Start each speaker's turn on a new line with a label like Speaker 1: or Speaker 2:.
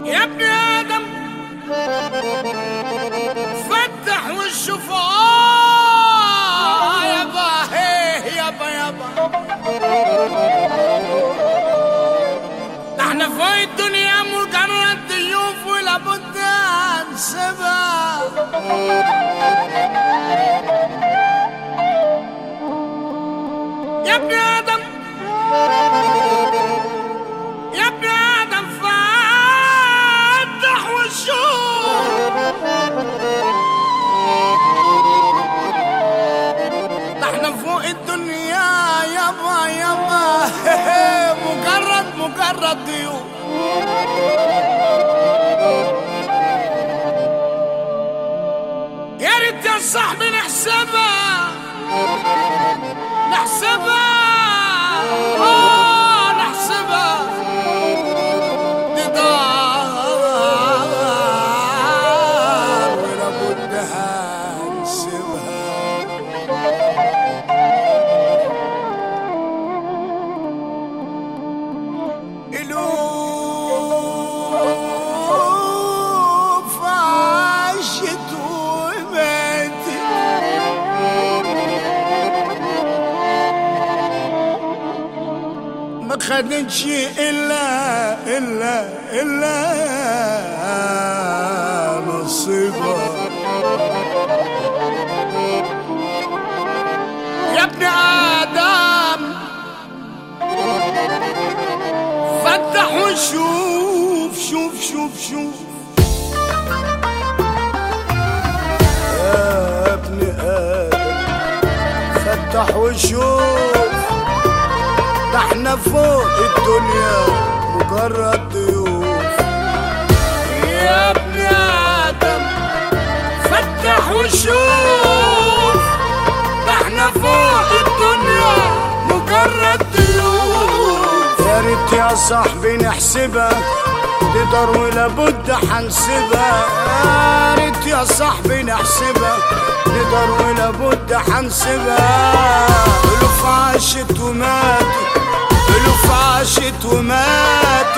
Speaker 1: يا ابن آدم فتح وشوف يابا يابا يابا احنا في الدنيا مجرد ضيوف ولابد نسيبها يا ابن آدم يا ابن آدم فتح وشوف احنا فوق الدنيا يابا يابا مجرد ضيوف يا ريت يا صاحبي نحسبها نحسبها نحسبها دي دار ولابد هنسيبها الوف عاشت وماتت ما خدتش إلا نصيبها يا ابن آدم فتح وشوف شوف يا ابن آدم فتح وشوف ده احنا فوق الدنيا مجرد ضيوف يا ابن آدم فتح وشوف ده احنا فوق الدنيا مجرد ضيوف يا ريت يا صاحبي نحسبها نقدر ولابد حنسيبها يا ريت يا صاحبي نحسبها نقدر ولابد حنسيبها الوف عاشت وماتت الوف عاشت وماتت